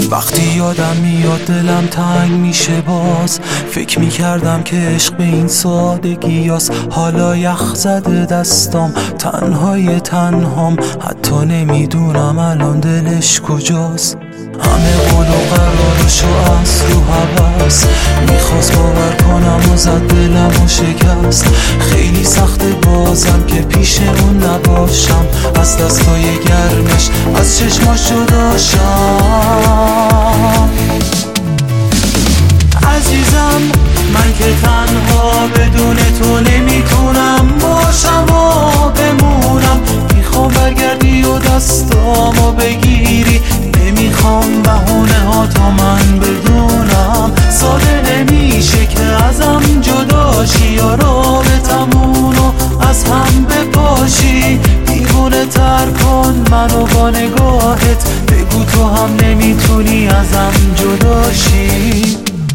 وقتی یادم میاد دلم تنگ میشه باز، فکر میکردم که عشق به این سادگی هست. حالا یخ زده دستام، تنهای تنهام، حتی نمیدونم الان دلش کجاست. همه قول و قرارشو از رو هوس میخواست باور کنم و زد دلم و شکست. خیلی سخته بازم که پیش اون نباشم، از دستای گرمش از چشماش جداشم. عزیزم من که تنها بدون تو نمیتونم باشم و بمونم. میخوام برگردی و دستامو بگیری، نمیخوام بهونه ها تا من بدونم. ساده نمیشه که ازم جداشی یا رابطمونو از هم بپاشی. دیوونه تر کن منو با نگاهت، بگو تو هم نمیتونی ازم جداشی.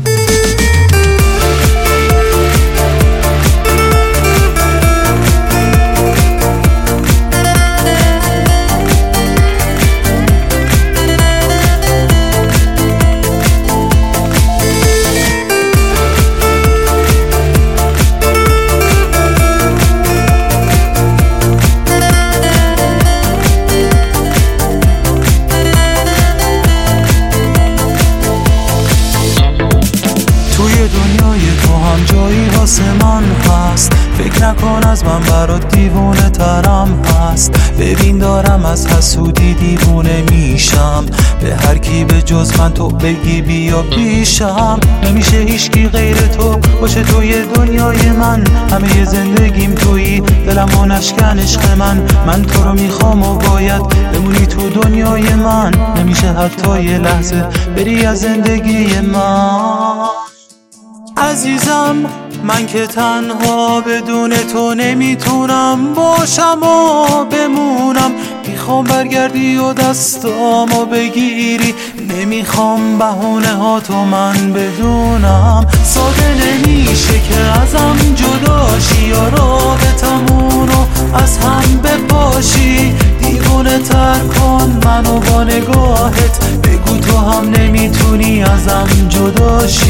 دنیای تو هم جایی واسه من هست، فکر نکن از من برات دیوونه ترم هست. ببین دارم از حسودی دیوونه میشم، به هر کی به جز من تو بگی بیا پیشم. نمیشه هیچکی غیر تو باشه توی دنیای من، همه زندگیم تویی، دلمو نشکن عشق من تو رو میخوام و باید بمونی تو دنیای من. نمیشه حتی یه لحظه بری از زندگی من. عزیزم من که تنها بدون تو نمیتونم باشم و بمونم. میخوام برگردی و دستامو بگیری، نمیخوام بهونه ها تو من بدونم. ساده نمیشه که ازم جداشی یا رابطمونو از هم بپاشی. دیوونه تر کن منو با نگاهت، بگو تو هم نمیتونی ازم جداشی.